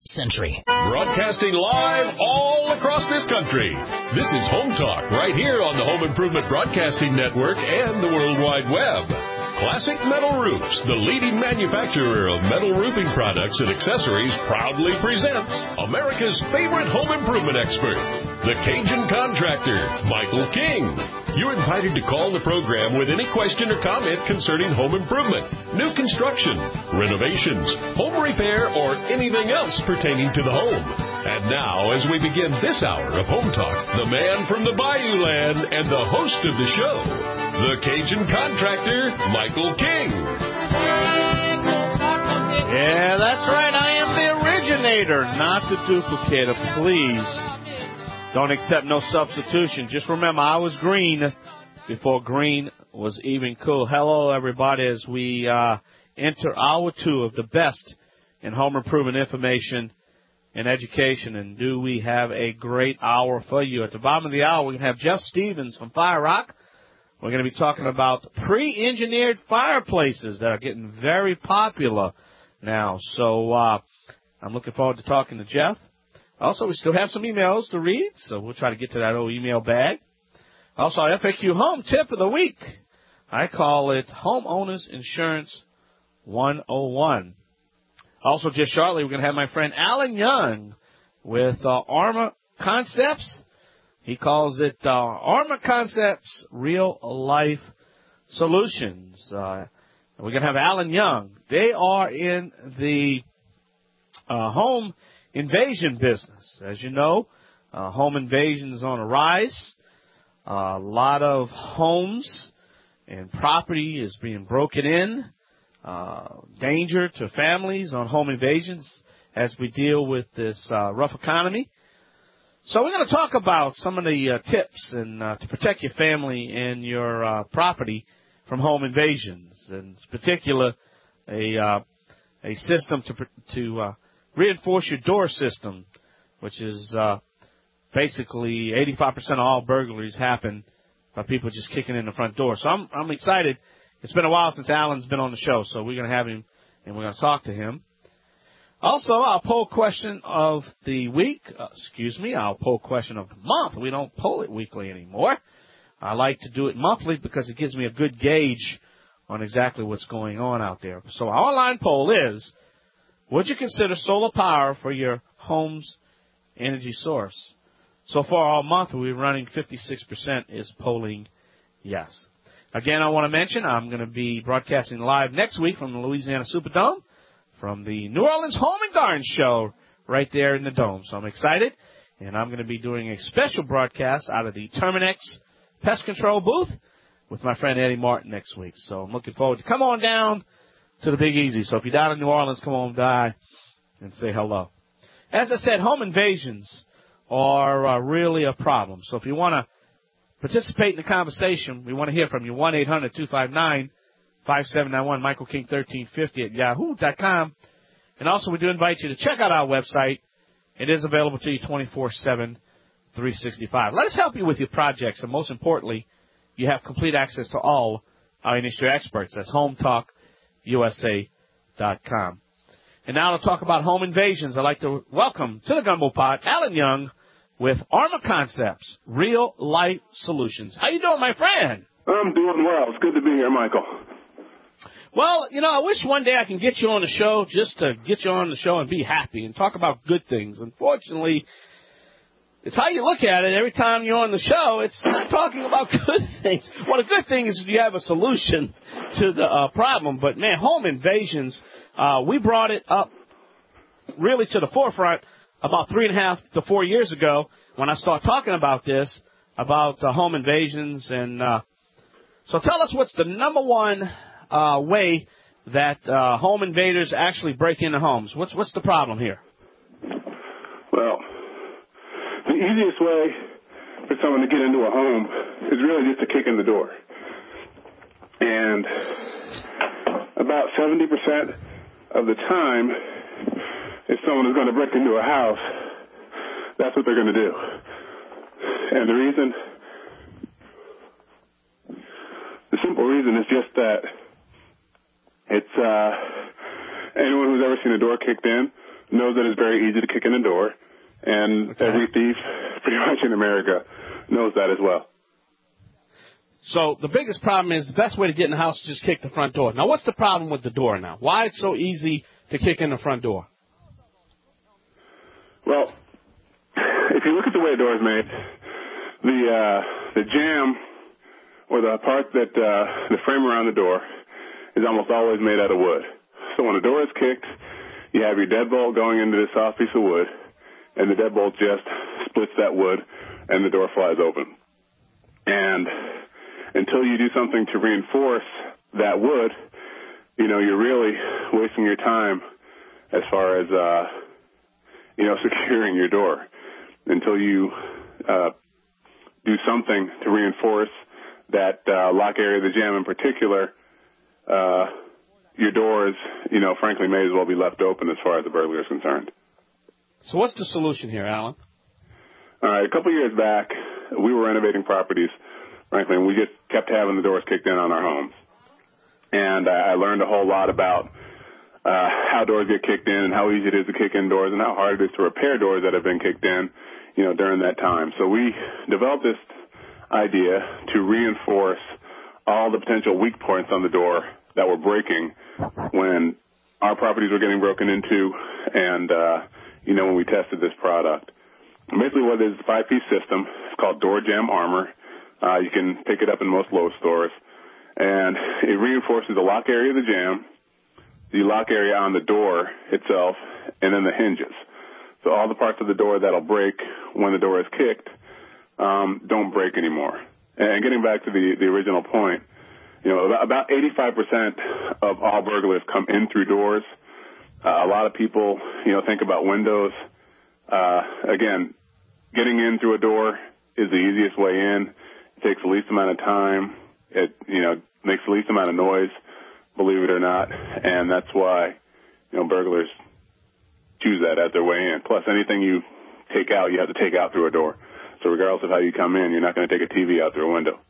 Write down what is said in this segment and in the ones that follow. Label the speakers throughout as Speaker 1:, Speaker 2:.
Speaker 1: Century.
Speaker 2: Broadcasting live all across this country. This is Home Talk right here on the Home Improvement Broadcasting Network and the World Wide Web. Classic Metal Roofs, the leading manufacturer of metal roofing products and accessories, proudly presents America's favorite home improvement expert, the Cajun Contractor, Michael King. You're invited to call the program with any question or comment concerning home improvement, new construction, renovations, home repair, or anything else pertaining to the home. And now, as we begin this hour of Home Talk, the man from the Bayou Land and the host of the show, the Cajun Contractor, Michael King.
Speaker 3: Yeah, that's right. I am the originator, not the duplicator. Please don't accept no substitution. Just remember, I was green before green was even cool. Hello, everybody, as we enter hour 2 of the best in home improvement information and education. And do we have a great hour for you. At the bottom of the hour, we're going to have Jeff Stevens from Fire Rock. We're going to be talking about pre-engineered fireplaces that are getting very popular now. So I'm looking forward to talking to Jeff. Also, we still have some emails to read, so we'll try to get to that old email bag. Also, our FAQ Home Tip of the Week. I call it Homeowners Insurance 101. Also, just shortly, we're going to have my friend Alan Young with Armor Concepts. He calls it Armor Concepts Real Life Solutions. We're going to have Alan Young. They are in the home invasion business. As you know, home invasion is on a rise. A lot of homes and property is being broken in. Danger to families on home invasions as we deal with this rough economy. So we're going to talk about some of the tips and to protect your family and your property from home invasions, and in particular a system to reinforce your door system, which is basically 85% of all burglaries happen by people just kicking in the front door. So I'm excited. It's been a while since Alan's been on the show, so we're going to have him and we're going to talk to him. Also, our poll question of the week, our poll question of the month. We don't poll it weekly anymore. I like to do it monthly because it gives me a good gauge on exactly what's going on out there. So our online poll is, would you consider solar power for your home's energy source? So far all month, we're running 56% is polling yes. Again, I want to mention I'm going to be broadcasting live next week from the Louisiana Superdome, from the New Orleans Home and Garden Show right there in the Dome. So I'm excited, and I'm going to be doing a special broadcast out of the Terminex Pest Control booth with my friend Eddie Martin next week. So I'm looking forward to come on down to the Big Easy. So if you're down in New Orleans, come on by and say hello. As I said, home invasions are really a problem. So if you want to participate in the conversation, we want to hear from you. 1-800-259-5791, Michael King 1350 at yahoo.com. And also we do invite you to check out our website. It is available to you 24/7, 365. Let us help you with your projects. And most importantly, you have complete access to all our industry experts. That's HomeTalkUSA.com. And now to talk about home invasions, I'd like to welcome to the Gumbo Pot Alan Young with Armor Concepts, Real Life Solutions. How you doing, my friend?
Speaker 4: I'm doing well. It's good to be here, Michael.
Speaker 3: Well, I wish one day I can get you on the show just to get you on the show and be happy and talk about good things. Unfortunately, it's how you look at it. Every time you're on the show, it's not talking about good things. Well, the good thing is you have a solution to the problem. But, man, home invasions, we brought it up really to the forefront about 3.5 to 4 years ago when I started talking about this, about home invasions. And so tell us what's the number one way that home invaders actually break into homes. What's the problem here?
Speaker 4: Well, the easiest way for someone to get into a home is really just to kick in the door. And about 70% of the time, if someone is going to break into a house, that's what they're going to do. And the simple reason is just that it's anyone who's ever seen a door kicked in knows that it's very easy to kick in the door, and every thief pretty much in America knows that as well.
Speaker 1: So the biggest problem is the best way to get in the house is just kick the front door. Now, what's the problem with the door now? Why it's so easy to kick in the front door?
Speaker 4: Well, if you look at the way the door is made, the jamb or the part that the frame around the door is almost always made out of wood. So when the door is kicked, you have your deadbolt going into this soft piece of wood, and the deadbolt just splits that wood, and the door flies open. And until you do something to reinforce that wood, you're really wasting your time as far as, securing your door. Until you do something to reinforce that lock area of the jamb in particular, your doors, frankly, may as well be left open as far as the burglar is concerned.
Speaker 1: So what's the solution here, Alan?
Speaker 4: All right, a couple of years back, we were renovating properties, frankly, and we just kept having the doors kicked in on our homes. And I learned a whole lot about how doors get kicked in and how easy it is to kick in doors and how hard it is to repair doors that have been kicked in, during that time. So we developed this idea to reinforce all the potential weak points on the door that were breaking when our properties were getting broken into and, when we tested this product. Basically what it is a 5-piece system. It's called Door Jamb Armor. You can pick it up in most Lowe's stores. And it reinforces the lock area of the jamb, the lock area on the door itself, and then the hinges. So all the parts of the door that'll break when the door is kicked don't break anymore. And getting back to the original point, about 85% of all burglars come in through doors. A lot of people, think about windows. Again, getting in through a door is the easiest way in. It takes the least amount of time. It, makes the least amount of noise, believe it or not. And that's why, burglars choose that as their way in. Plus, anything you take out, you have to take out through a door. So regardless of how you come in, you're not going to take a TV out through a window.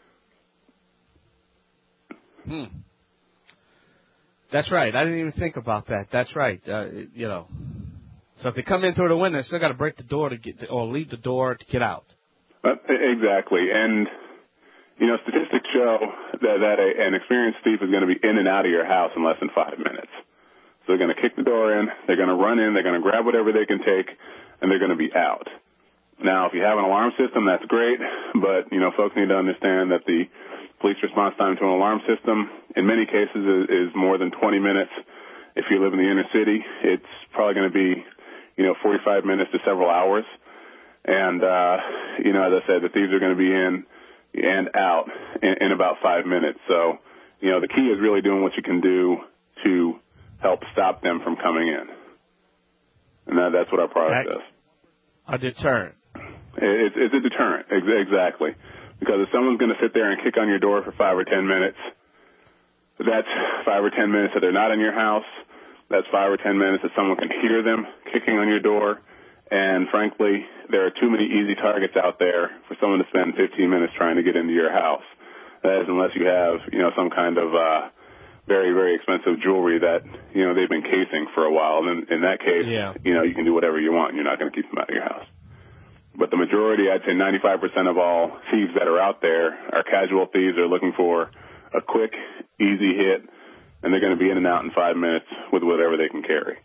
Speaker 1: That's right. I didn't even think about that. That's right. So if they come in through the window, they still got to break the door or leave the door to get out.
Speaker 4: Exactly. And, statistics show that an experienced thief is going to be in and out of your house in less than 5 minutes. So they're going to kick the door in, they're going to run in, they're going to grab whatever they can take, and they're going to be out. Now, if you have an alarm system, that's great, but, folks need to understand that the police response time to an alarm system, in many cases, is more than 20 minutes. If you live in the inner city, it's probably going to be, 45 minutes to several hours. And, as I said, the thieves are going to be in and out in about 5 minutes. So, the key is really doing what you can do to help stop them from coming in. And that's what our product does.
Speaker 1: A deterrent.
Speaker 4: It's a deterrent, exactly. Because if someone's going to sit there and kick on your door for 5 or 10 minutes, that's 5 or 10 minutes that they're not in your house. That's 5 or 10 minutes that someone can hear them kicking on your door. And frankly, there are too many easy targets out there for someone to spend 15 minutes trying to get into your house. That is, unless you have, some kind of very, very expensive jewelry that, they've been casing for a while. And in that case, you can do whatever you want and you're not going to keep them out of your house. But the majority, I'd say 95% of all thieves that are out there are casual thieves. They're looking for a quick, easy hit, and they're going to be in and out in 5 minutes with whatever they can carry.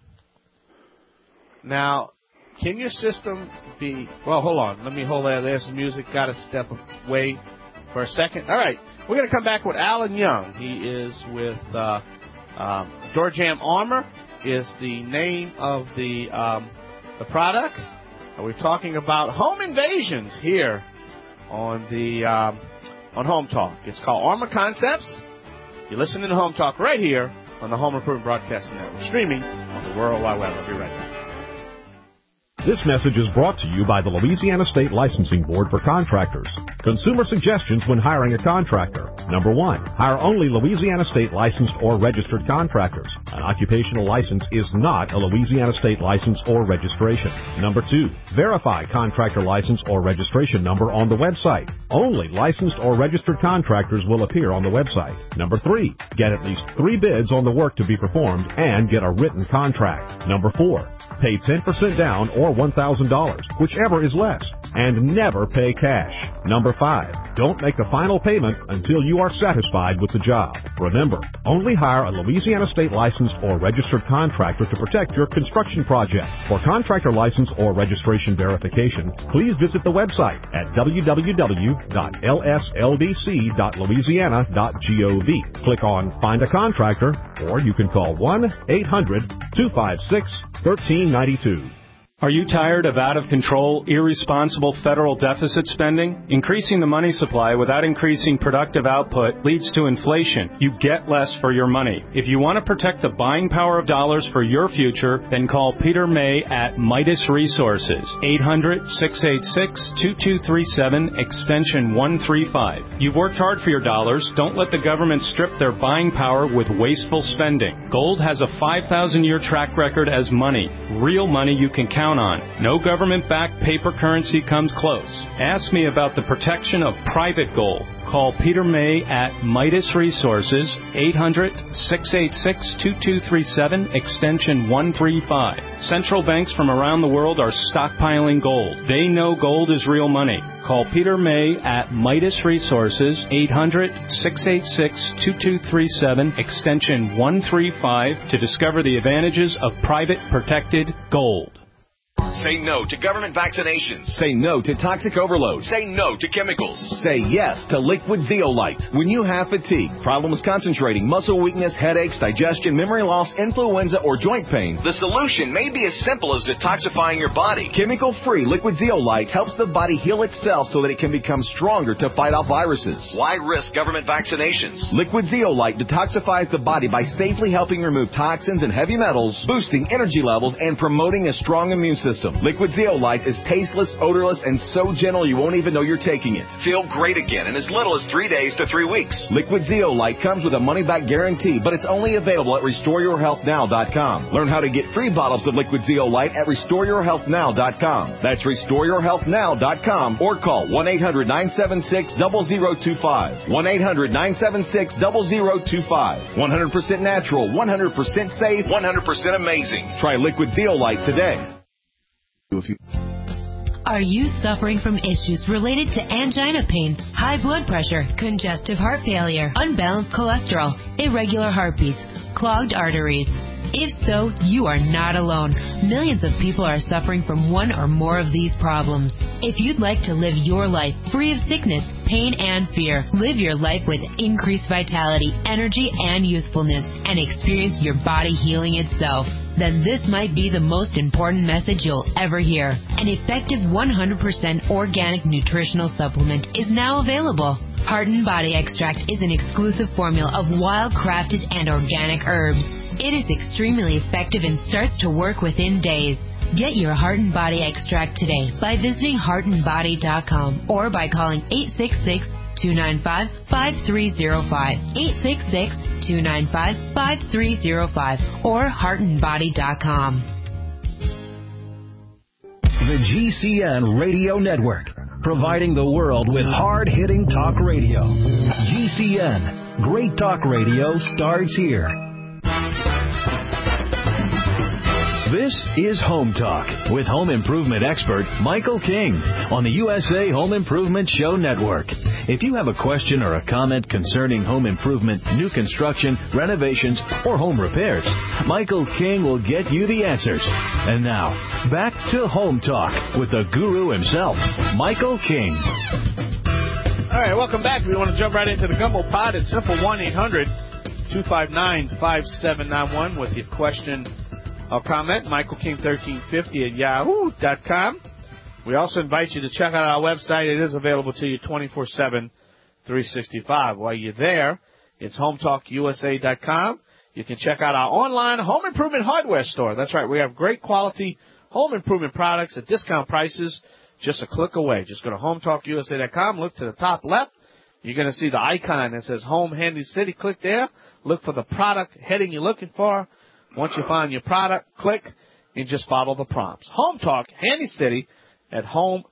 Speaker 1: Now, can your system be... Well, hold on. Let me hold that. There's some music. Got to step away for a second. All right. We're going to come back with Alan Young. He is with Door Jamb Armor is the name of the product. We're talking about home invasions here on Home Talk. It's called Armor Concepts. You're listening to Home Talk right here on the Home Improvement Broadcasting Network, streaming on the World Wide Web. I'll be right back.
Speaker 5: This message is brought to you by the Louisiana State Licensing Board for Contractors. Consumer suggestions when hiring a contractor. Number 1, hire only Louisiana State licensed or registered contractors. An occupational license is not a Louisiana State license or registration. Number 2, verify contractor license or registration number on the website. Only licensed or registered contractors will appear on the website. Number 3, get at least 3 bids on the work to be performed and get a written contract. Number 4, pay 10% down or $1,000, whichever is less, and never pay cash. Number 5, don't make the final payment until you are satisfied with the job. Remember, only hire a Louisiana State licensed or registered contractor to protect your construction project. For contractor license or registration verification, please visit the website at www.lsldc.louisiana.gov. Click on Find a Contractor, or you can call 1-800-256-1392.
Speaker 6: Are you tired of out-of-control, irresponsible federal deficit spending? Increasing the money supply without increasing productive output leads to inflation. You get less for your money. If you want to protect the buying power of dollars for your future, then call Peter May at Midas Resources, 800-686-2237, extension 135. You've worked hard for your dollars. Don't let the government strip their buying power with wasteful spending. Gold has a 5,000-year track record as money, real money you can count on. No government-backed paper currency comes close. Ask me about the protection of private gold. Call Peter May at Midas Resources, 800-686-2237, extension 135. Central banks from around the world are stockpiling gold. They know gold is real money. Call Peter May at Midas Resources, 800-686-2237, extension 135, to discover the advantages of private protected gold.
Speaker 7: Say no to government vaccinations.
Speaker 8: Say no to toxic overload.
Speaker 7: Say no to chemicals.
Speaker 8: Say yes to liquid Zeolite. When you have fatigue, problems concentrating, muscle weakness, headaches, digestion, memory loss, influenza, or joint pain,
Speaker 7: the solution may be as simple as detoxifying your body.
Speaker 8: Chemical-free liquid Zeolite helps the body heal itself so that it can become stronger to fight off viruses.
Speaker 7: Why risk government vaccinations?
Speaker 8: Liquid Zeolite detoxifies the body by safely helping remove toxins and heavy metals, boosting energy levels, and promoting a strong immune system. Liquid Zeolite is tasteless, odorless, and so gentle you won't even know you're taking it.
Speaker 7: Feel great again in as little as 3 days to 3 weeks.
Speaker 8: Liquid Zeolite comes with a money-back guarantee, but it's only available at RestoreYourHealthNow.com. Learn how to get free bottles of Liquid Zeolite at RestoreYourHealthNow.com. That's RestoreYourHealthNow.com, or call 1-800-976-0025. 1-800-976-0025. 100% natural, 100% safe,
Speaker 7: 100% amazing.
Speaker 8: Try Liquid Zeolite today.
Speaker 9: Are you suffering from issues related to angina pain, high blood pressure, congestive heart failure, unbalanced cholesterol, irregular heartbeats, clogged arteries? If so, you are not alone. Millions of people are suffering from one or more of these problems. If you'd like to live your life free of sickness, pain, and fear, live your life with increased vitality, energy, and youthfulness, and experience your body healing itself, then this might be the most important message you'll ever hear. An effective 100% organic nutritional supplement is now available. Heart and Body Extract is an exclusive formula of wild-crafted and organic herbs. It is extremely effective and starts to work within days. Get your Heart and Body Extract today by visiting heartandbody.com or by calling 866-295-5305, 866-295-5305, or heartandbody.com.
Speaker 10: The GCN Radio Network, providing the world with hard-hitting talk radio. GCN, great talk radio starts here. This is Home Talk with home improvement expert Michael King on the USA Home Improvement Show Network. If you have a question or a comment concerning home improvement, new construction, renovations, or home repairs, Michael King will get you the answers. And now, back to Home Talk with the guru himself, Michael King.
Speaker 1: All right, welcome back. We want to jump right into the Gumbo Pod. It's simple 1-800-259-5791 with your question or comment, michaelking1350 at yahoo.com. We also invite you to check out our website. It is available to you 24/7, 365. While you're there, it's hometalkusa.com. You can check out our online home improvement hardware store. That's right. We have great quality home improvement products at discount prices just a click away. Just go to HomeTalkUSA.com, look to the top left. You're going to see the icon that says Home Handy City. Click there. Look for the product heading you're looking for. Once you find your product, click and just follow the prompts. Home Talk Handy City at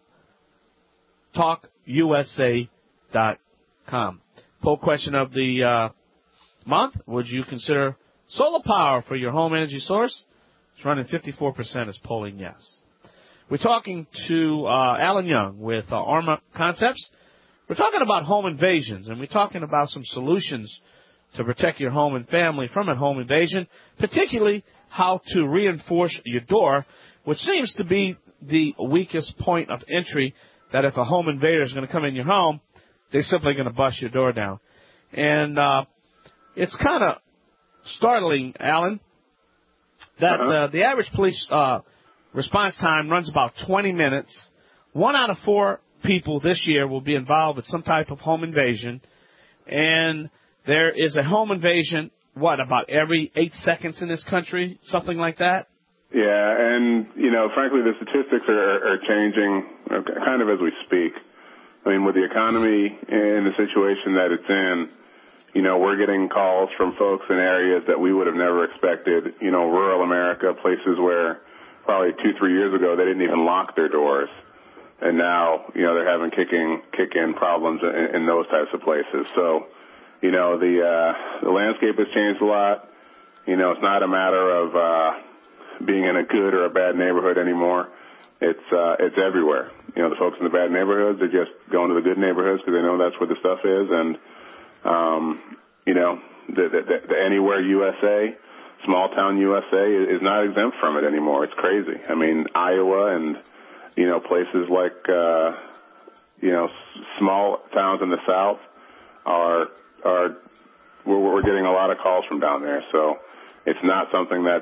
Speaker 1: HomeTalkUSA.com. Poll question of the month: would you consider solar power for your home energy source? It's running 54% is polling yes. We're talking to Alan Young with Armor Concepts. We're talking about home invasions, and we're talking about some solutions to protect your home and family from a home invasion, particularly how to reinforce your door, which seems to be the weakest point of entry, that if a home invader is going to come in your home, they're simply going to bust your door down. And it's kind of startling, Alan, that the average police response time runs about 20 minutes. 1 out of 4 people this year will be involved with some type of home invasion. And there is a home invasion, about every 8 seconds in this country, something like that?
Speaker 4: Yeah, and, frankly, the statistics are changing kind of as we speak. I mean, with the economy in the situation that it's in, we're getting calls from folks in areas that we would have never expected, rural America, places where probably 2-3 years ago they didn't even lock their doors. And now, they're having kick-in problems in those types of places. So, the landscape has changed a lot. It's not a matter of being in a good or a bad neighborhood anymore. It's everywhere. The folks in the bad neighborhoods are just going to the good neighborhoods because they know that's where the stuff is. And, the Anywhere USA, small town USA is not exempt from it anymore. It's crazy. I mean, Iowa and, places like, small towns in the South we're getting a lot of calls from down there. So it's not something that's,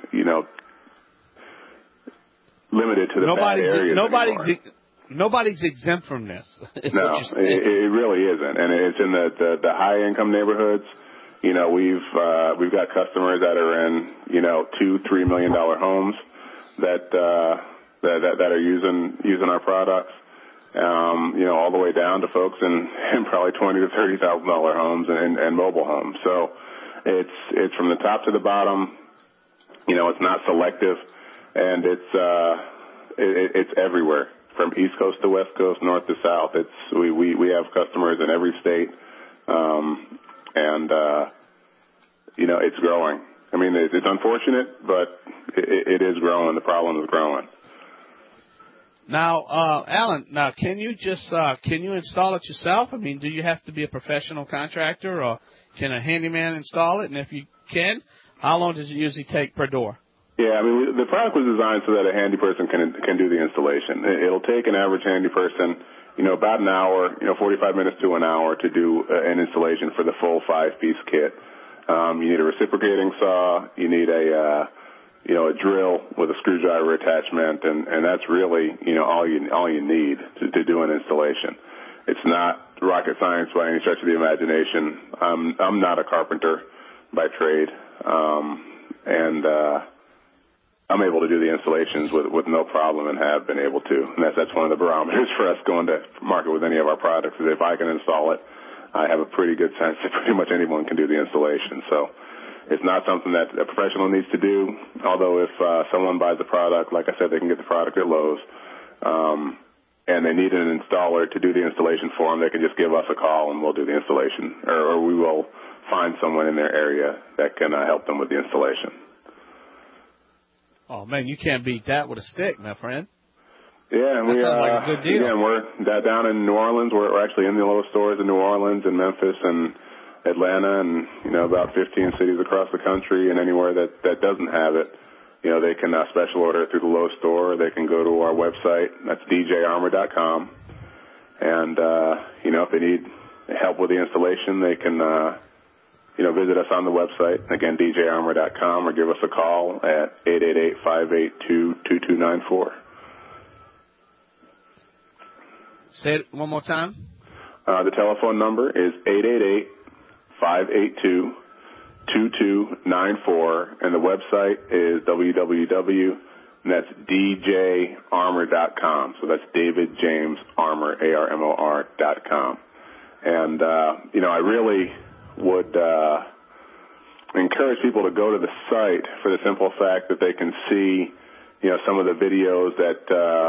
Speaker 4: limited to the bad areas anymore.
Speaker 1: Nobody's exempt from this.
Speaker 4: No, it really isn't. And it's in the high income neighborhoods. We've got customers that are in, $2-3 million homes that are using our products. All the way down to folks in probably $20,000 to $30,000 homes and mobile homes. So it's from the top to the bottom. It's not selective, and it's everywhere from East Coast to West Coast, North to South. We have customers in every state, and it's growing. I mean, it's unfortunate, but it is growing. The problem is growing.
Speaker 1: Now, Alan, can you install it yourself? I mean, do you have to be a professional contractor, or can a handyman install it? And if you can, how long does it usually take per door?
Speaker 4: Yeah, I mean, the product was designed so that a handy person can do the installation. It'll take an average handy person, about an hour, 45 minutes to an hour to do an installation for the full 5-piece kit. You need a reciprocating saw. You need a drill with a screwdriver attachment, and that's really, all you need to do an installation. It's not rocket science by any stretch of the imagination. I'm not a carpenter by trade, and I'm able to do the installations with no problem and have been able to. And that's one of the barometers for us going to market with any of our products is if I can install it, I have a pretty good sense that pretty much anyone can do the installation. So it's not something that a professional needs to do, although if someone buys a product, like I said, they can get the product at Lowe's, and they need an installer to do the installation for them, they can just give us a call and we'll do the installation, or we will find someone in their area that can help them with the installation.
Speaker 1: Oh, man, you can't beat that with a stick, my friend.
Speaker 4: Yeah, and
Speaker 1: that sounds like a good deal.
Speaker 4: Yeah, and we're down in New Orleans. We're actually in the Lowe's stores in New Orleans and Memphis and Atlanta and, about 15 cities across the country, and anywhere that doesn't have it, they can special order it through the Lowe's store. They can go to our website. That's djarmor.com. And, if they need help with the installation, they can, visit us on the website. Again, djarmor.com, or give us a call at 888-582-2294.
Speaker 1: Say it one more time.
Speaker 4: The telephone number is 888-582-2294, and the website is www.djarmor.com. and that's djarmor.com. So that's David James Armor, ARMOR.com. And, I really would encourage people to go to the site for the simple fact that they can see, some of the videos that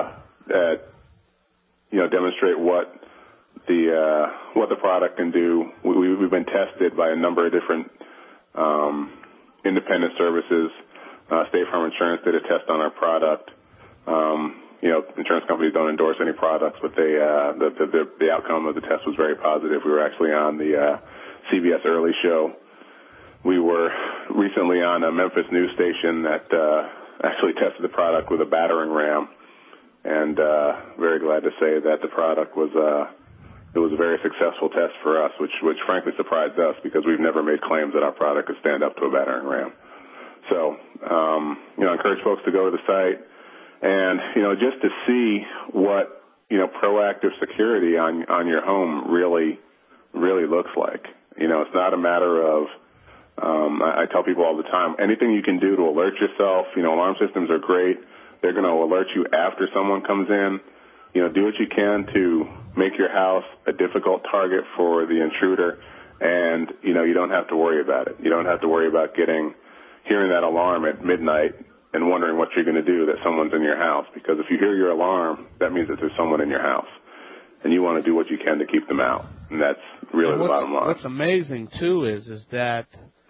Speaker 4: demonstrate what the product can do. We've been tested by a number of different independent services. State Farm Insurance did a test on our product. Insurance companies don't endorse any products, but the outcome of the test was very positive. We were actually on the CBS Early Show. We were recently on a Memphis news station that actually tested the product with a battering ram, and very glad to say that the product was it was a very successful test for us, which frankly surprised us because we've never made claims that our product could stand up to a battering ram. So, I encourage folks to go to the site and, just to see what, proactive security on your home really looks like. It's not a matter of, I tell people all the time, anything you can do to alert yourself, alarm systems are great. They're going to alert you after someone comes in. Do what you can to make your house a difficult target for the intruder, and, you don't have to worry about it. You don't have to worry about hearing that alarm at midnight and wondering what you're going to do that someone's in your house, because if you hear your alarm, that means that there's someone in your house, and you want to do what you can to keep them out, and that's really the bottom line.
Speaker 1: What's amazing, too, is that,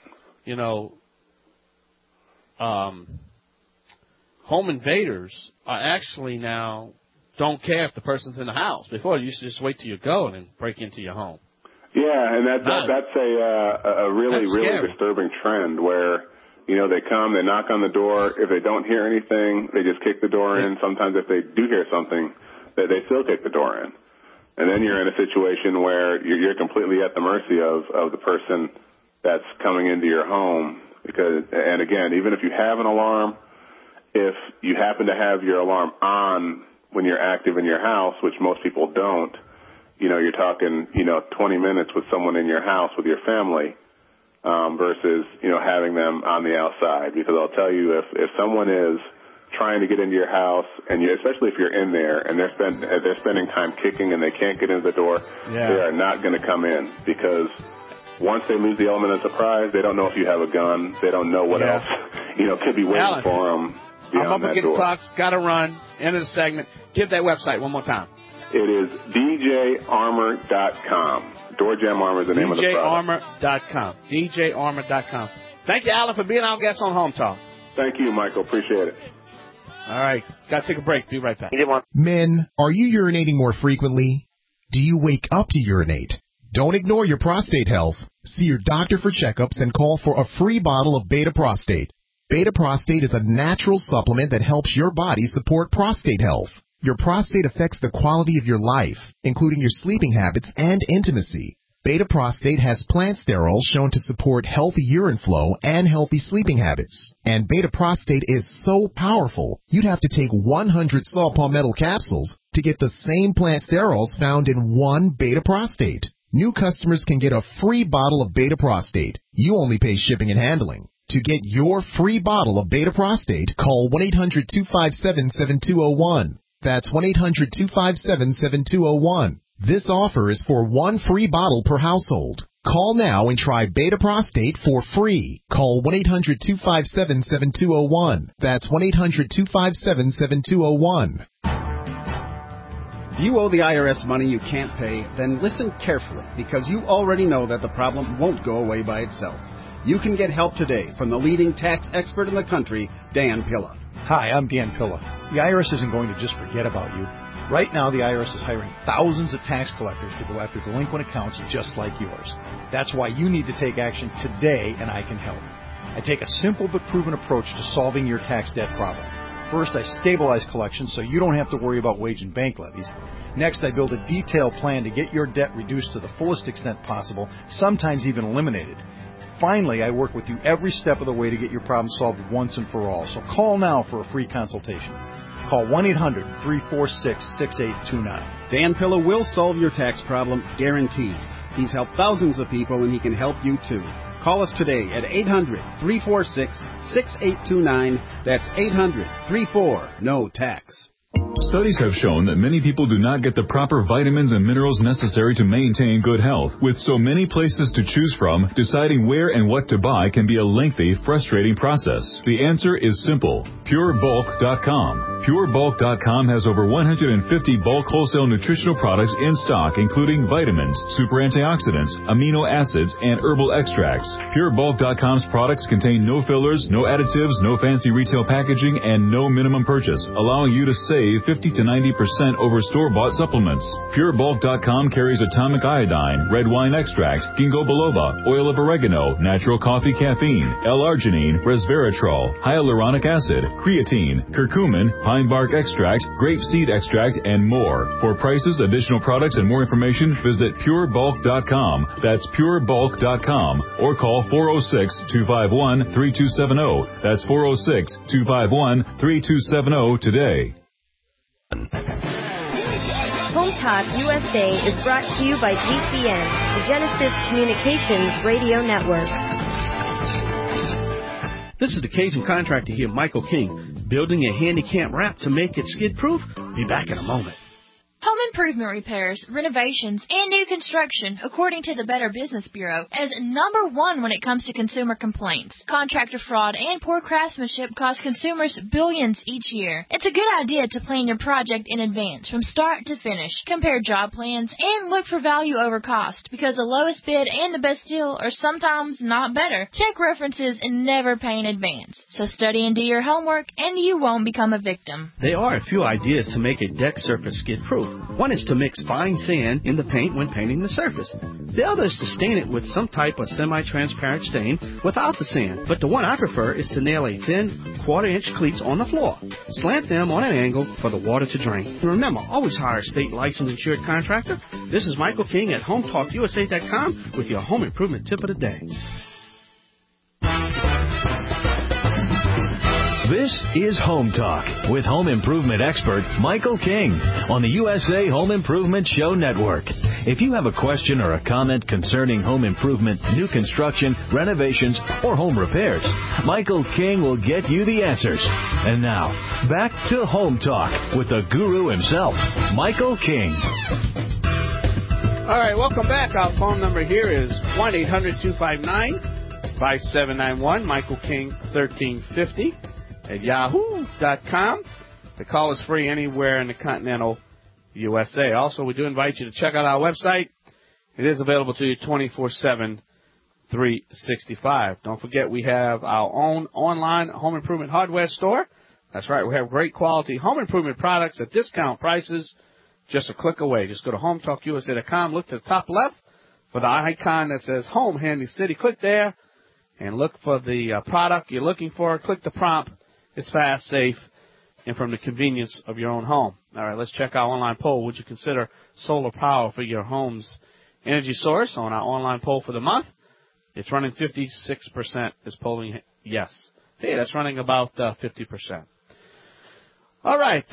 Speaker 1: home invaders are actually now don't care if the person's in the house. Before, you used to just wait till you go and then break into your home.
Speaker 4: Yeah, and that's a really disturbing trend where, they come, they knock on the door. If they don't hear anything, they just kick the door in. Sometimes if they do hear something, they still kick the door in. And then you're in a situation where you're completely at the mercy of the person that's coming into your home. And again, even if you have an alarm, if you happen to have your alarm on when you're active in your house, which most people don't, you're talking, 20 minutes with someone in your house with your family, versus, having them on the outside. Because I'll tell you, if someone is trying to get into your house, and especially if you're in there and they're spending time kicking and they can't get into the door, they are not going to come in, because once they lose the element of surprise, they don't know if you have a gun. They don't know what else, could be waiting for them.
Speaker 1: I'm up against the clocks. Got to run. End of the segment. Give that website one more time.
Speaker 4: It is djarmor.com. Door Jam Armor is the name of the product.
Speaker 1: djarmor.com. djarmor.com. Thank you, Alan, for being our guest on Home Talk.
Speaker 4: Thank you, Michael. Appreciate it.
Speaker 1: All right. Got to take a break. Be right back.
Speaker 11: Men, are you urinating more frequently? Do you wake up to urinate? Don't ignore your prostate health. See your doctor for checkups and call for a free bottle of Beta Prostate. Beta Prostate is a natural supplement that helps your body support prostate health. Your prostate affects the quality of your life, including your sleeping habits and intimacy. Beta Prostate has plant sterols shown to support healthy urine flow and healthy sleeping habits. And Beta Prostate is so powerful, you'd have to take 100 saw palmetto capsules to get the same plant sterols found in one Beta Prostate. New customers can get a free bottle of Beta Prostate. You only pay shipping and handling. To get your free bottle of Beta Prostate, call 1-800-257-7201. That's 1-800-257-7201. This offer is for one free bottle per household. Call now and try Beta Prostate for free. Call 1-800-257-7201. That's 1-800-257-7201.
Speaker 12: If you owe the IRS money you can't pay, then listen carefully, because you already know that the problem won't go away by itself. You can get help today from the leading tax expert in the country, Dan Pilla.
Speaker 13: Hi, I'm Dan Pilla. The IRS isn't going to just forget about you. Right now, the IRS is hiring thousands of tax collectors to go after delinquent accounts just like yours. That's why you need to take action today, and I can help. I take a simple but proven approach to solving your tax debt problem. First, I stabilize collections so you don't have to worry about wage and bank levies. Next, I build a detailed plan to get your debt reduced to the fullest extent possible, sometimes even eliminated. Finally, I work with you every step of the way to get your problem solved once and for all. So call now for a free consultation. Call 1-800-346-6829.
Speaker 12: Dan Pilla will solve your tax problem, guaranteed. He's helped thousands of people, and he can help you too. Call us today at 800-346-6829. That's 800-34-NO-TAX.
Speaker 14: Studies have shown that many people do not get the proper vitamins and minerals necessary to maintain good health. With so many places to choose from, deciding where and what to buy can be a lengthy, frustrating process. The answer is simple. PureBulk.com. PureBulk.com has over 150 bulk wholesale nutritional products in stock, including vitamins, super antioxidants, amino acids, and herbal extracts. PureBulk.com's products contain no fillers, no additives, no fancy retail packaging, and no minimum purchase, allowing you to save 50 to 90% over store-bought supplements. PureBulk.com carries atomic iodine, red wine extract, ginkgo biloba, oil of oregano, natural coffee caffeine, L-arginine, resveratrol, hyaluronic acid, creatine, curcumin, pine bark extract, grape seed extract, and more. For prices, additional products, and more information, visit PureBulk.com. That's PureBulk.com. Or call 406-251-3270. That's 406-251-3270 today.
Speaker 15: Home Talk USA is brought to you by GCN, the Genesis Communications Radio Network.
Speaker 1: This is the Cajun contractor here, Michael King, building a handicap ramp to make it skid-proof. Be back in a moment.
Speaker 16: Home improvement repairs, renovations, and new construction, according to the Better Business Bureau, is number one when it comes to consumer complaints. Contractor fraud and poor craftsmanship cost consumers billions each year. It's a good idea to plan your project in advance, from start to finish. Compare job plans and look for value over cost, because the lowest bid and the best deal are sometimes not better. Check references and never pay in advance. So study and do your homework, and you won't become a victim.
Speaker 1: There are a few ideas to make a deck surface skid-proof. One is to mix fine sand in the paint when painting the surface. The other is to stain it with some type of semi-transparent stain without the sand. But the one I prefer is to nail a thin quarter-inch cleats on the floor. Slant them on an angle for the water to drain. And remember, always hire a state licensed insured contractor. This is Michael King at HomeTalkUSA.com with your home improvement tip of the day.
Speaker 10: This is Home Talk with home improvement expert Michael King on the USA Home Improvement Show Network. If you have a question or a comment concerning home improvement, new construction, renovations, or home repairs, Michael King will get you the answers. And now, back to Home Talk with the guru himself, Michael King.
Speaker 1: All right, welcome back. Our phone number here is 1-800-259-5791, Michael King 1350. At yahoo.com. The call is free anywhere in the continental USA. Also, we do invite you to check out our website. It is available to you 24/7, 365. Don't forget, we have our own online home improvement hardware store. That's right, we have great quality home improvement products at discount prices, just a click away. Just go to HomeTalkUSA.com, look to the top left for the icon that says Home Handy City. Click there and look for the product you're looking for. Click the prompt. It's fast, safe, and from the convenience of your own home. All right, let's check our online poll. Would you consider solar power for your home's energy source? On our online poll for the month, it's running 56% is polling yes. Hey, that's running about 50%. All right,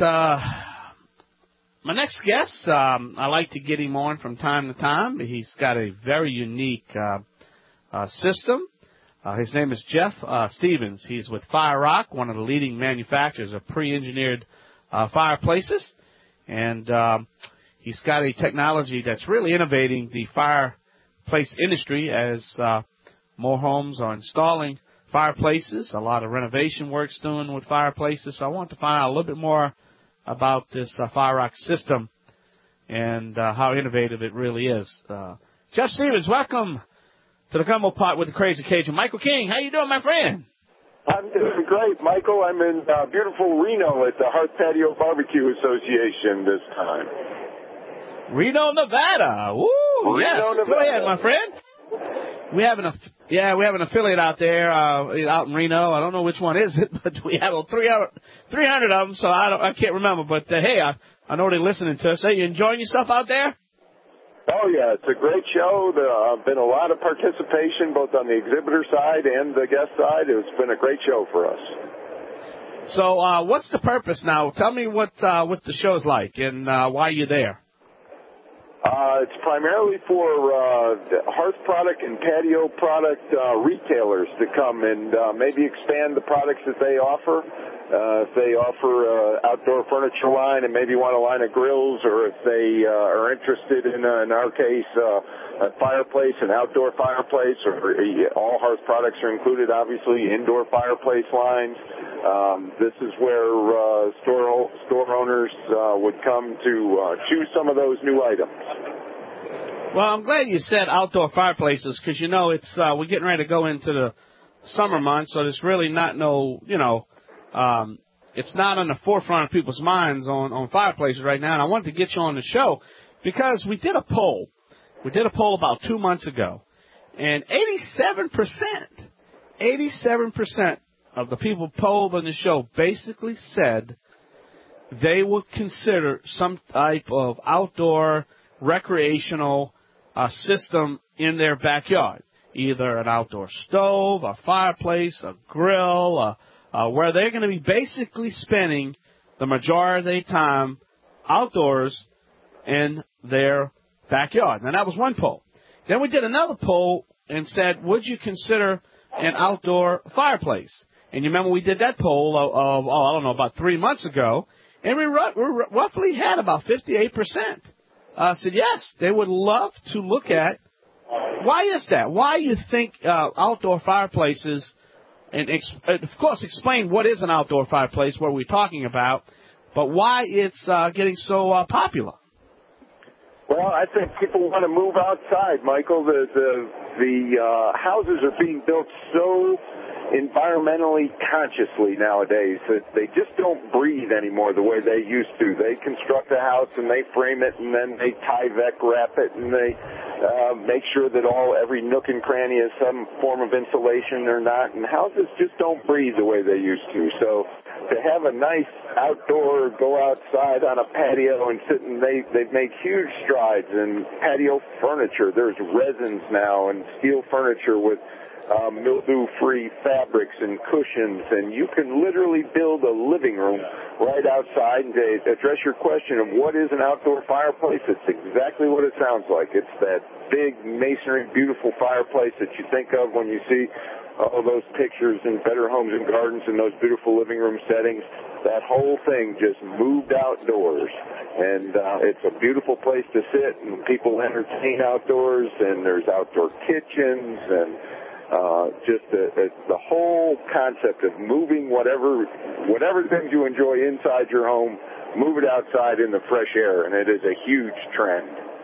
Speaker 1: my next guest, I like to get him on from time to time. He's got a very unique system. His name is Jeff Stevens. He's with Fire Rock, one of the leading manufacturers of pre-engineered fireplaces. And he's got a technology that's really innovating the fireplace industry as more homes are installing fireplaces. A lot of renovation work's doing with fireplaces. So I want to find out a little bit more about this Fire Rock system and how innovative it really is. Jeff Stevens, welcome to the Gumbo Pot with the Crazy Cajun. Michael King, how you doing, my friend?
Speaker 17: I'm doing great, Michael. I'm in beautiful Reno at the Hearth Patio Barbecue Association this time.
Speaker 1: Reno, Nevada. Woo!
Speaker 17: Reno,
Speaker 1: yes.
Speaker 17: Nevada.
Speaker 1: Go ahead, my friend. We have an affiliate out there, out in Reno. I don't know which one is it, but we have 300 of them, so I can't remember. But hey, I know they're listening to us. Hey, you enjoying yourself out there?
Speaker 17: Oh, yeah, it's a great show. There's been a lot of participation, both on the exhibitor side and the guest side. It's been a great show for us.
Speaker 1: So what's the purpose now? Tell me what the show's like and why you're there.
Speaker 17: It's primarily for hearth product and patio product retailers to come and maybe expand the products that they offer. If they offer outdoor furniture line and maybe want a line of grills, or if they are interested in our case, a fireplace, an outdoor fireplace, or all hearth products are included, obviously, indoor fireplace lines. This is where store owners would come to choose some of those new items.
Speaker 1: Well, I'm glad you said outdoor fireplaces, because, it's we're getting ready to go into the summer months, so there's really not it's not on the forefront of people's minds on fireplaces right now. And I wanted to get you on the show because we did a poll. We did a poll about 2 months ago, and 87% of the people polled on the show basically said they would consider some type of outdoor recreational system in their backyard, either an outdoor stove, a fireplace, a grill, where they're going to be basically spending the majority of their time outdoors in their backyard. Now, that was one poll. Then we did another poll and said, would you consider an outdoor fireplace? And you remember we did that poll about 3 months ago, and we roughly had about 58% said yes, they would love to look at. Why is that? Why you think outdoor fireplaces, and of course explain what is an outdoor fireplace, what we're talking about, but why it's getting so popular?
Speaker 17: Well, I think people want to move outside, Michael. The houses are being built so environmentally consciously nowadays that they just don't breathe anymore the way they used to. They construct a house and they frame it and then they Tyvek wrap it and they make sure that every nook and cranny has some form of insulation or not, and houses just don't breathe the way they used to. So to have a nice outdoor, go outside on a patio and sit, and they've made huge strides in patio furniture. There's resins now and steel furniture with mildew-free fabrics and cushions, and you can literally build a living room right outside. And to address your question of what is an outdoor fireplace, it's exactly what it sounds like. It's that big masonry, beautiful fireplace that you think of when you see all those pictures in Better Homes and Gardens and those beautiful living room settings. That whole thing just moved outdoors, and it's a beautiful place to sit, and people entertain outdoors, and there's outdoor kitchens, and just the whole concept of moving whatever things you enjoy inside your home, move it outside in the fresh air, and it is a huge trend.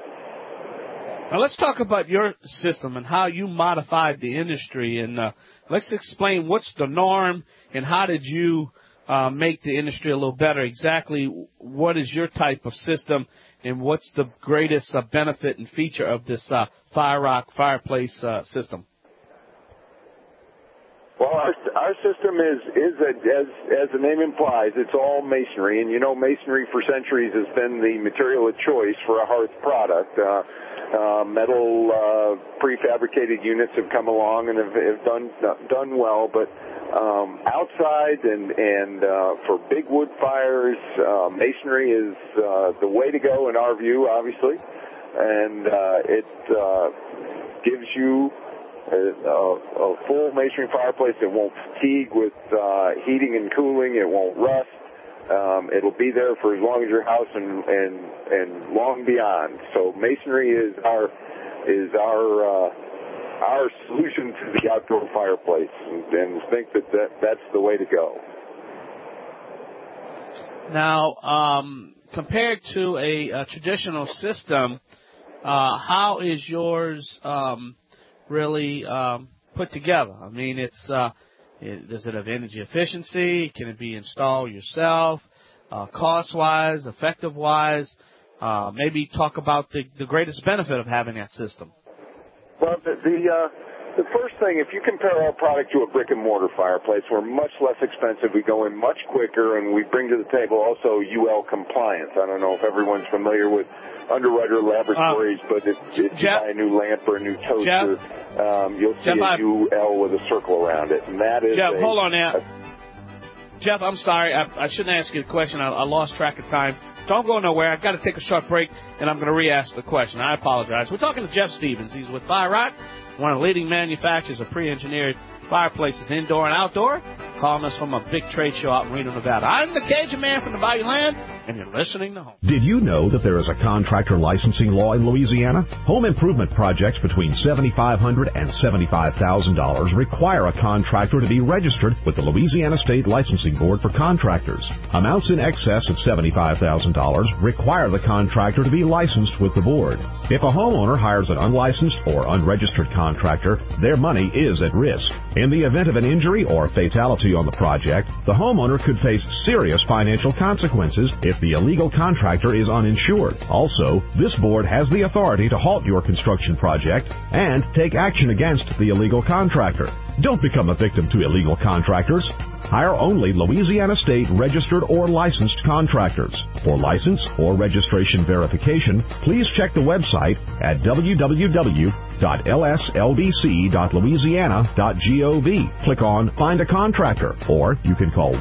Speaker 1: Now let's talk about your system and how you modified the industry, and let's explain what's the norm and how did you make the industry a little better. Exactly what is your type of system and what's the greatest benefit and feature of this FireRock fireplace system?
Speaker 17: Well, our system is as the name implies, it's all masonry, and masonry for centuries has been the material of choice for a hearth product. Metal prefabricated units have come along and have done well, but outside and for big wood fires, masonry is the way to go in our view, obviously, and it gives you a full masonry fireplace that won't fatigue with heating and cooling. It won't rust. It'll be there for as long as your house and long beyond. So masonry is our solution to the outdoor fireplace, and think that's the way to go.
Speaker 1: Now, compared to a traditional system, how is yours really put together? I mean, does it have energy efficiency? Can it be installed yourself? Cost-wise, effective-wise? Maybe talk about the greatest benefit of having that system.
Speaker 17: Well, the first thing, if you compare our product to a brick-and-mortar fireplace, we're much less expensive. We go in much quicker, and we bring to the table also UL compliance. I don't know if everyone's familiar with Underwriter Laboratories, but if you buy a new lamp or a new toaster, you'll see a UL with a circle around it. And that is
Speaker 1: Jeff, hold on now. Jeff, I'm sorry. I shouldn't ask you the question. I lost track of time. Don't go nowhere. I've got to take a short break, and I'm going to re-ask the question. I apologize. We're talking to Jeff Stevens. He's with Fire Rock, one of the leading manufacturers of pre-engineered fireplaces, indoor and outdoor, calling us from a big trade show out in Reno, Nevada. I'm the Cajun Man from the Bayou Land, and you're listening to Home.
Speaker 5: Did you know that there is a contractor licensing law in Louisiana? Home improvement projects between $7,500 and $75,000 require a contractor to be registered with the Louisiana State Licensing Board for Contractors. Amounts in excess of $75,000 require the contractor to be licensed with the board. If a homeowner hires an unlicensed or unregistered contractor, their money is at risk. In the event of an injury or fatality on the project, the homeowner could face serious financial consequences if the illegal contractor is uninsured. Also, this board has the authority to halt your construction project and take action against the illegal contractor. Don't become a victim to illegal contractors. Hire only Louisiana State registered or licensed contractors. For license or registration verification, please check the website at www.lslbc.louisiana.gov. Click on Find a Contractor, or you can call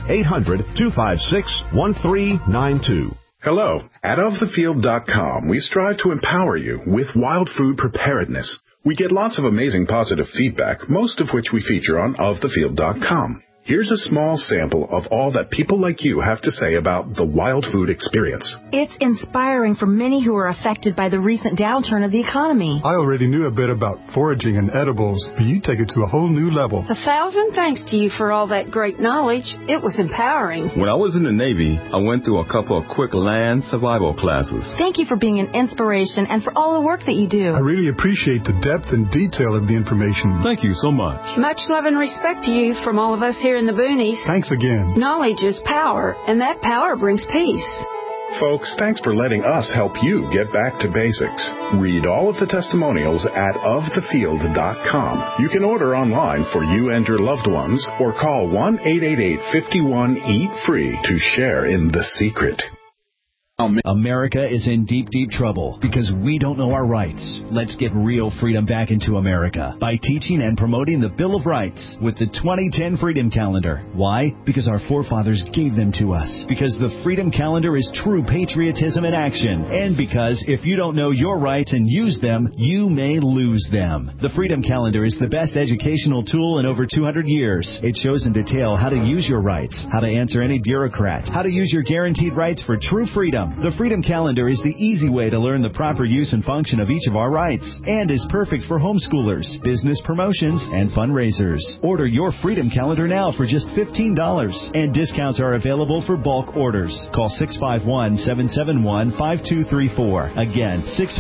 Speaker 5: 1-800-256-1392.
Speaker 18: Hello. At ofthefield.com, we strive to empower you with wild food preparedness. We get lots of amazing positive feedback, most of which we feature on ofthefield.com. Here's a small sample of all that people like you have to say about the wild food experience.
Speaker 19: It's inspiring for many who are affected by the recent downturn of the economy.
Speaker 20: I already knew a bit about foraging and edibles, but you take it to a whole new level.
Speaker 21: 1,000 thanks to you for all that great knowledge. It was empowering.
Speaker 22: When I was in the Navy, I went through a couple of quick land survival classes.
Speaker 19: Thank you for being an inspiration and for all the work that you do.
Speaker 20: I really appreciate the depth and detail of the information.
Speaker 22: Thank you so much.
Speaker 21: Much love and respect to you from all of us here in the boonies.
Speaker 20: Thanks again.
Speaker 21: Knowledge is power, and that power brings peace.
Speaker 18: Folks, thanks for letting us help you get back to basics. Read all of the testimonials at ofthefield.com. You can order online for you and your loved ones, or call 1-888-51-EAT-FREE to share in the secret.
Speaker 23: America is in deep, deep trouble because we don't know our rights. Let's get real freedom back into America by teaching and promoting the Bill of Rights with the 2010 Freedom Calendar. Why? Because our forefathers gave them to us. Because the Freedom Calendar is true patriotism in action. And because if you don't know your rights and use them, you may lose them. The Freedom Calendar is the best educational tool in over 200 years. It shows in detail how to use your rights, how to answer any bureaucrat, how to use your guaranteed rights for true freedom. The Freedom Calendar is the easy way to learn the proper use and function of each of our rights and is perfect for homeschoolers, business promotions, and fundraisers. Order your Freedom Calendar now for just $15, and discounts are available for bulk orders. Call 651-771-5234. Again,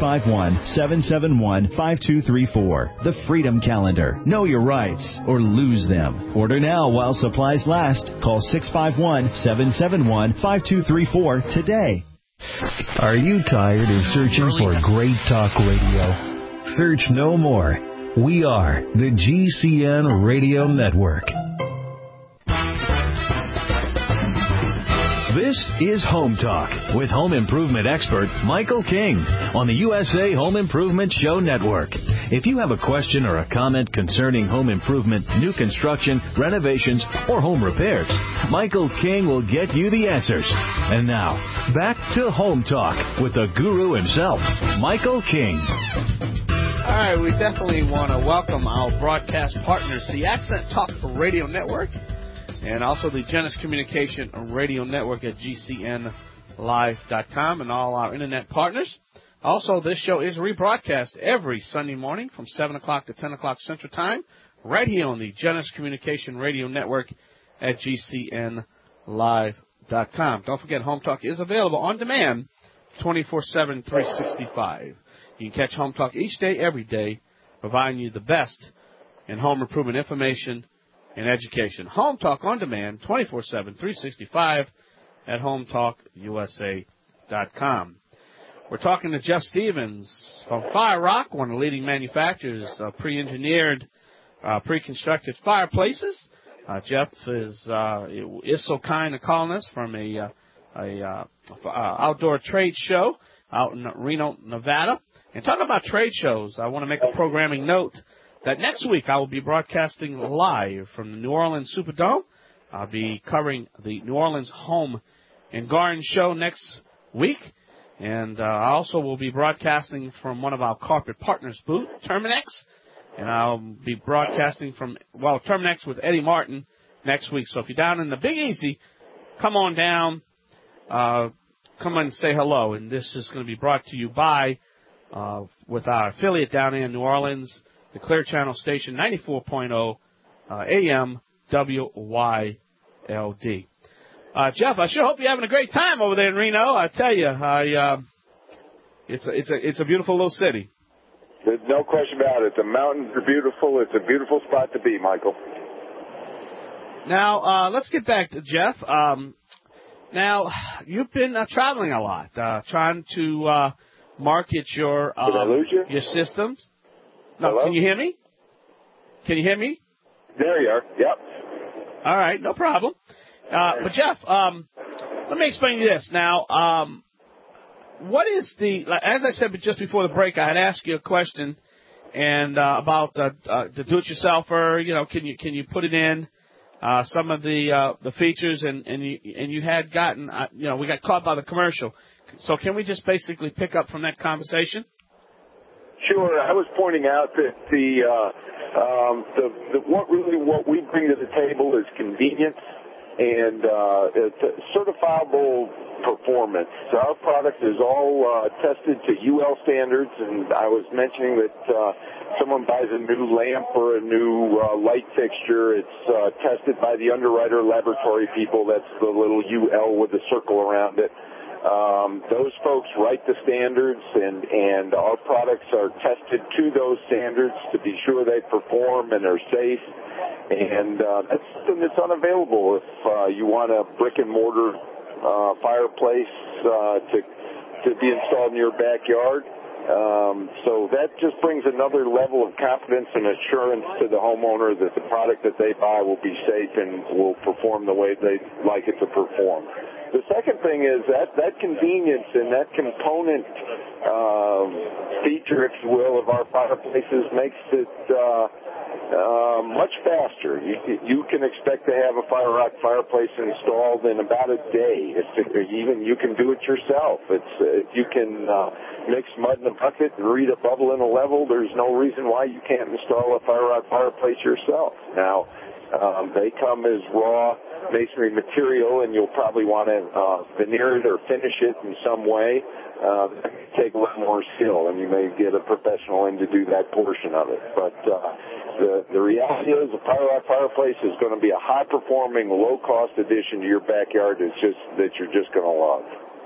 Speaker 23: 651-771-5234. The Freedom Calendar. Know your rights or lose them. Order now while supplies last. Call 651-771-5234 today.
Speaker 10: Are you tired of searching for great talk radio? Search no more. We are the GCN Radio Network. This is Home Talk with home improvement expert Michael King on the USA Home Improvement Show Network. If you have a question or a comment concerning home improvement, new construction, renovations, or home repairs, Michael King will get you the answers. And now, back to Home Talk with the guru himself, Michael King.
Speaker 1: All right, we definitely want to welcome our broadcast partners, the Accent Talk Radio Network, and also the Genesis Communication Radio Network at GCNlive.com, and all our Internet partners. Also, this show is rebroadcast every Sunday morning from 7 o'clock to 10 o'clock Central Time, right here on the Genesis Communication Radio Network at GCNlive.com. Don't forget, Home Talk is available on demand 24/7, 365. You can catch Home Talk each day, every day, providing you the best in home improvement information and education. Home Talk on demand, 24/7, 365 at HomeTalkUSA.com. We're talking to Jeff Stevens from Fire Rock, one of the leading manufacturers of pre-engineered, pre-constructed fireplaces. Jeff is so kind to calling us from a outdoor trade show out in Reno, Nevada. And talking about trade shows, I want to make a programming note that next week I will be broadcasting live from the New Orleans Superdome. I'll be covering the New Orleans Home and Garden Show next week. And I also will be broadcasting from one of our carpet partners' booth, Terminex. And I'll be broadcasting from, Terminex with Eddie Martin next week. So if you're down in the Big Easy, come on down. Come on and say hello. And this is going to be brought to you by, with our affiliate down in New Orleans, the Clear Channel station, 94.0 AM WYLD. Jeff, I sure hope you're having a great time over there in Reno. I tell you, it's a beautiful little city.
Speaker 17: There's no question about it. The mountains are beautiful. It's a beautiful spot to be, Michael.
Speaker 1: Now, let's get back to Jeff. Now, you've been traveling a lot, trying to market your systems. No,
Speaker 17: hello?
Speaker 1: Can you hear me? Can you hear me?
Speaker 17: There you are. Yep.
Speaker 1: All right, no problem. But Jeff, let me explain this. Now, what is as I said just before the break, I had asked you a question and about the do-it-yourselfer. Can you put it in some of the features, and you had gotten we got caught by the commercial. So can we just basically pick up from that conversation?
Speaker 17: Sure. I was pointing out that what we bring to the table is convenience and it's certifiable performance. Our product is all tested to UL standards, and I was mentioning that someone buys a new lamp or a new light fixture, it's tested by the Underwriter Laboratory people. That's the little UL with the circle around it. Those folks write the standards, and our products are tested to those standards to be sure they perform and are safe. And that's something that's unavailable if you want a brick-and-mortar fireplace to be installed in your backyard. So that just brings another level of confidence and assurance to the homeowner that the product that they buy will be safe and will perform the way they like it to perform. The second thing is that convenience and that component feature, if you will, of our fireplaces makes it much faster. You can expect to have a Fire Rock fireplace installed in about a day. Even you can do it yourself. You can mix mud in a bucket and read a bubble in a level. There's no reason why you can't install a Fire Rock fireplace yourself. Now, they come as raw masonry material, and you'll probably want to veneer it or finish it in some way. That may take a little more skill, and you may get a professional in to do that portion of it. But the reality is a Fire Rock fireplace is going to be a high-performing, low-cost addition to your backyard that you're just going to love.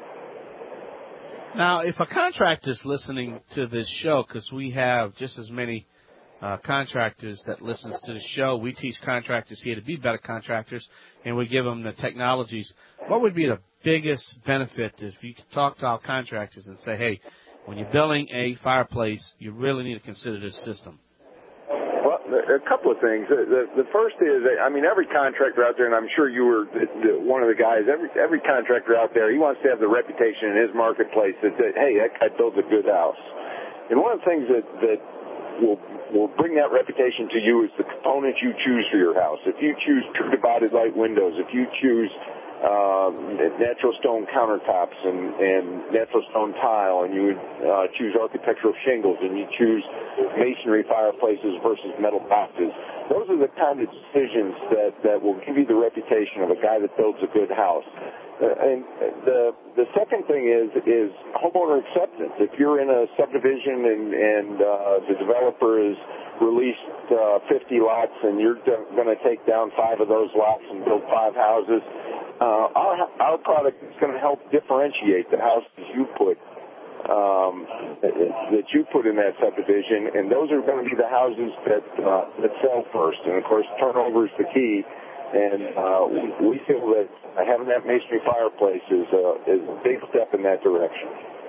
Speaker 1: Now, if a contractor's listening to this show, because we have just as many contractors that listens to the show. We teach contractors here to be better contractors, and we give them the technologies. What would be the biggest benefit if you could talk to our contractors and say, hey, when you're building a fireplace, you really need to consider this system?
Speaker 17: Well, a couple of things. The first is, every contractor out there, and I'm sure you were one of the guys, every contractor out there, he wants to have the reputation in his marketplace that hey, that guy builds a good house. And one of the things that will bring that reputation to you is the components you choose for your house. If you choose true divided light windows, if you choose natural stone countertops and natural stone tile, and you would choose architectural shingles, and you choose masonry fireplaces versus metal boxes, those are the kind of decisions that will give you the reputation of a guy that builds a good house. And the second thing is homeowner acceptance. If you're in a subdivision and the developer has released 50 lots and you're going to take down 5 of those lots and build 5 houses, our product is going to help differentiate the houses you put in that subdivision, and those are going to be the houses that sell first. And of course, turnover is the key. And we feel that having that masonry fireplace is a big step in that direction.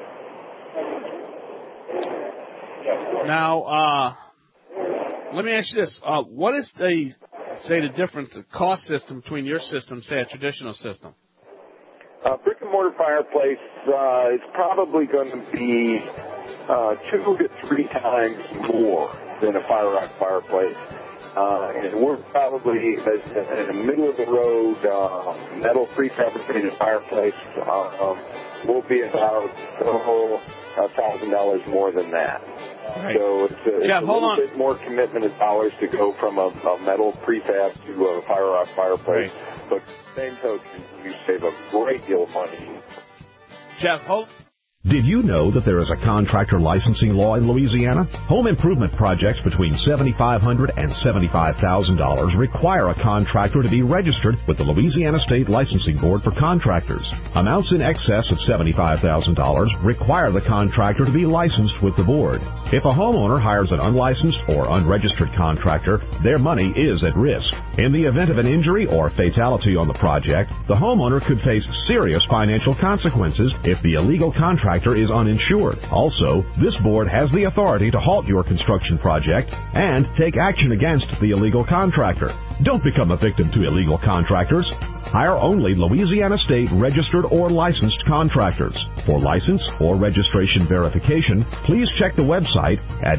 Speaker 1: Now, let me ask you this. What is the difference, the cost system between your system, say, a traditional system?
Speaker 17: Brick and mortar fireplace is probably going to be 2 to 3 times more than a Fire Rock fireplace. And we're probably in the middle of the road metal prefabricated fireplace. We'll be about $1,000 more than that.
Speaker 1: Right.
Speaker 17: So it's
Speaker 1: Jeff,
Speaker 17: a little bit more commitment of dollars to go from a metal prefab to a fire rock fireplace.
Speaker 1: Right.
Speaker 17: But same token, you save a great deal of money.
Speaker 1: Jeff, hold.
Speaker 5: Did you know that there is a contractor licensing law in Louisiana? Home improvement projects between $7,500 and $75,000 require a contractor to be registered with the Louisiana State Licensing Board for Contractors. Amounts in excess of $75,000 require the contractor to be licensed with the board. If a homeowner hires an unlicensed or unregistered contractor, their money is at risk. In the event of an injury or fatality on the project, the homeowner could face serious financial consequences if the illegal contractor is uninsured. Also, this board has the authority to halt your construction project and take action against the illegal contractor. Don't become a victim to illegal contractors. Hire only Louisiana State registered or licensed contractors. For license or registration verification, please check the website at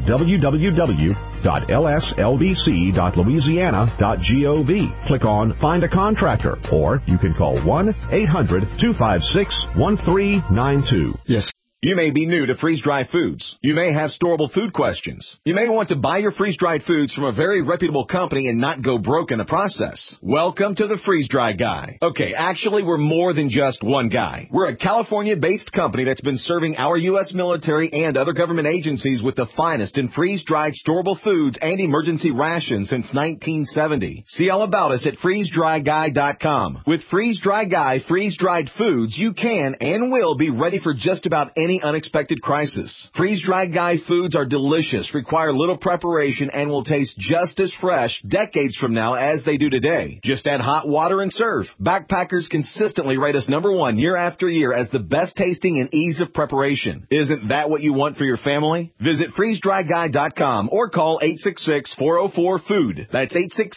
Speaker 5: www.lslbc.louisiana.gov. Click on Find a Contractor, or you can call 1-800-256-1392.
Speaker 8: Yes. You may be new to freeze-dried foods. You may have storable food questions. You may want to buy your freeze-dried foods from a very reputable company and not go broke in the process. Welcome to the Freeze-Dry Guy. Okay, actually, we're more than just one guy. We're a California-based company that's been serving our U.S. military and other government agencies with the finest in freeze-dried storable foods and emergency rations since 1970. See all about us at freezedryguy.com. With Freeze-Dry Guy freeze-dried foods, you can and will be ready for just about any unexpected crisis. Freeze-dried Guy foods are delicious, require little preparation, and will taste just as fresh decades from now as they do today. Just add hot water and serve. Backpackers consistently rate us #1 year after year as the best tasting and ease of preparation. Isn't that what you want for your family? Visit freezedryguy.com or call 866-404-FOOD. That's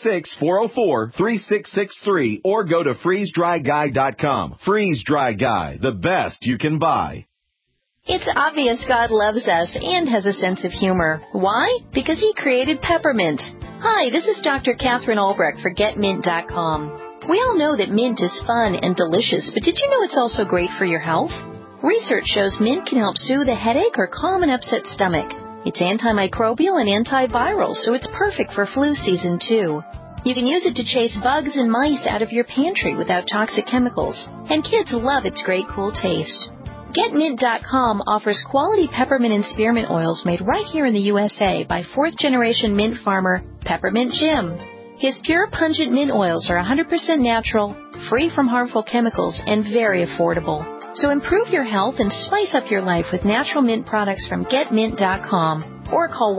Speaker 8: 866-404-3663 or go to freezedryguy.com. Freeze-Dry Guy, the best you can buy.
Speaker 2: It's obvious God loves us and has a sense of humor. Why? Because He created peppermint. Hi, this is Dr. Catherine Albrecht for GetMint.com. We all know that mint is fun and delicious, but did you know it's also great for your health? Research shows mint can help soothe a headache or calm an upset stomach. It's antimicrobial and antiviral, so it's perfect for flu season too. You can use it to chase bugs and mice out of your pantry without toxic chemicals. And kids love its great cool taste. GetMint.com offers quality peppermint and spearmint oils made right here in the USA by fourth-generation mint farmer Peppermint Jim. His pure, pungent mint oils are 100% natural, free from harmful chemicals, and very affordable. So improve your health and spice up your life with natural mint products from GetMint.com or call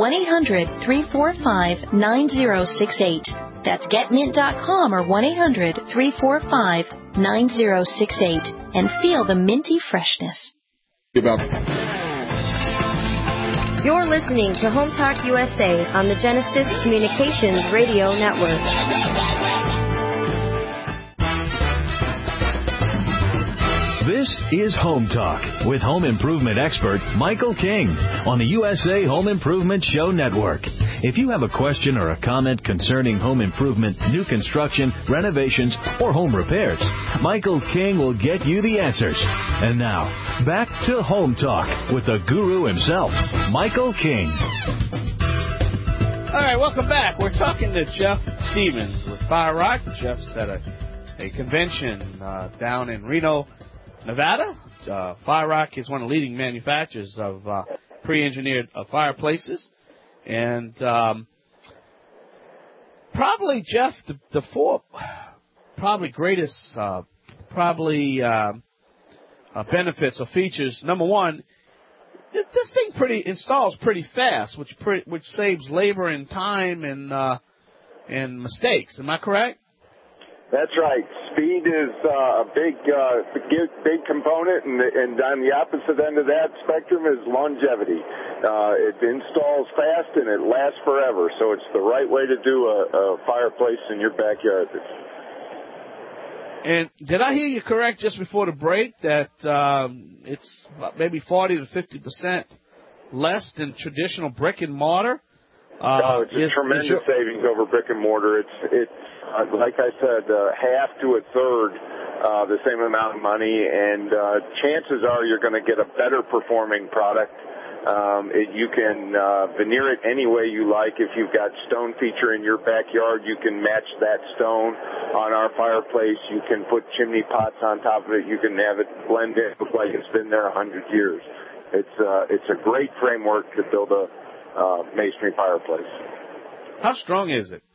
Speaker 2: 1-800-345-9068. That's GetMint.com or 1-800-345-9068 and feel the minty freshness.
Speaker 15: You're listening to Home Talk USA on the Genesis Communications Radio Network.
Speaker 10: This is Home Talk with home improvement expert Michael King on the USA Home Improvement Show Network. If you have a question or a comment concerning home improvement, new construction, renovations, or home repairs, Michael King will get you the answers. And now, back to Home Talk with the guru himself, Michael King.
Speaker 1: All right, welcome back. We're talking to Jeff Stevens with Fire Rock. Jeff's at a convention down in Reno, Nevada. Fire Rock is one of the leading manufacturers of pre-engineered fireplaces. And probably, Jeff, the four probably greatest benefits or features. Number one, this thing installs pretty fast, which saves labor and time and mistakes. Am I correct?
Speaker 17: That's right. Speed is a big component, and on the opposite end of that spectrum is longevity. It installs fast and it lasts forever, so it's the right way to do a fireplace in your backyard.
Speaker 1: And did I hear you correct just before the break that it's maybe 40 to 50% less than traditional brick and mortar
Speaker 17: It's a tremendous savings over brick and mortar. It's like I said, half to a third the same amount of money, and chances are you're going to get a better performing product. You can veneer it any way you like. If you've got stone feature in your backyard, you can match that stone on our fireplace. You can put chimney pots on top of it. You can have it blend in, look like it's been there 100 years. It's a great framework to build a masonry fireplace.
Speaker 1: How strong is it?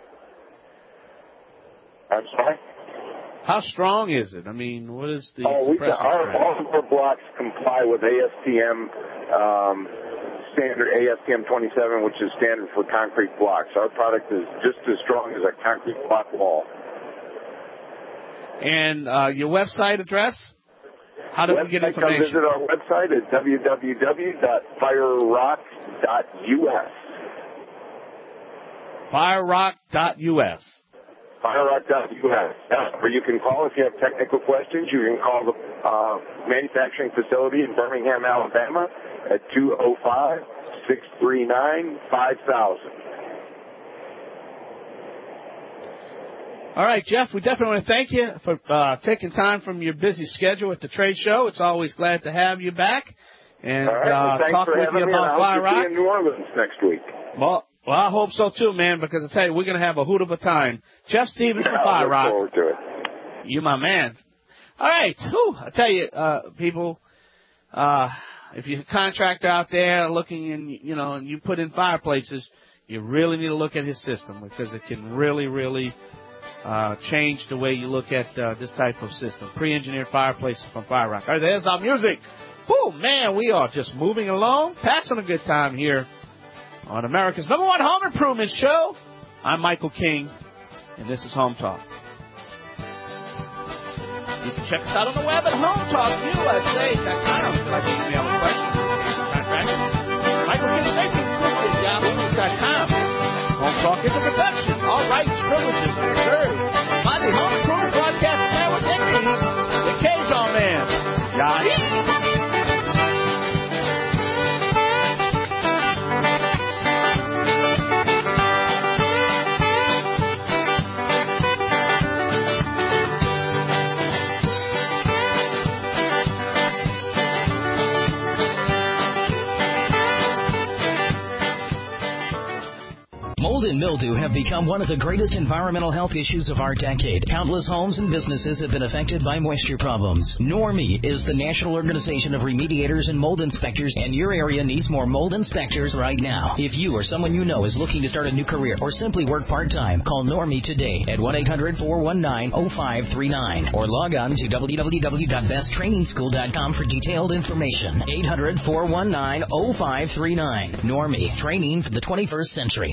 Speaker 17: I'm sorry?
Speaker 1: How strong is it? I mean, what is the
Speaker 17: all of our blocks comply with ASTM standard ASTM 27, which is standard for concrete blocks. Our product is just as strong as a concrete block wall.
Speaker 1: And your website address? How do we get information?
Speaker 17: Come visit our website at www.firerock.us.
Speaker 1: Firerock.us.
Speaker 17: Firerock.us. Or you can call if you have technical questions. You can call the manufacturing facility in Birmingham, Alabama at 205-639-5000.
Speaker 1: All right, Jeff, we definitely want to thank you for taking time from your busy schedule at the trade show. It's always glad to have you back and talk with you about Fire Rock.
Speaker 17: I'll be in New Orleans next week.
Speaker 1: Well, I hope so too, man, because I tell you, we're going to have a hoot of a time. Jeff Stevens from Fire Rock.
Speaker 17: I look forward to it.
Speaker 1: You my man. All right. Whew, I tell you, people, if you're a contractor out there looking and you put in fireplaces, you really need to look at his system because it can really, really change the way you look at this type of system. Pre-engineered fireplaces from Fire Rock. All right, there's our music. Whew, man, we are just moving along, passing a good time here on America's #1 home improvement show. I'm Michael King, and this is Home Talk. You can check us out on the web at HomeTalkUSA.com. If you'd like to email a question, Michael King Safety at Yahoo.com. Home Talk is a production. All rights, privileges are reserved by the Home Improvement Broadcast Network and me, the K-Zone Man. Yahoo!
Speaker 3: Mold and mildew have become one of the greatest environmental health issues of our decade. Countless homes and businesses have been affected by moisture problems. NORMI is the National Organization of Remediators and Mold Inspectors, and your area needs more mold inspectors right now. If you or someone you know is looking to start a new career or simply work part-time, call NORMI today at 1-800-419-0539 or log on to www.besttrainingschool.com for detailed information. 800-419-0539. NORMI, training for the 21st century.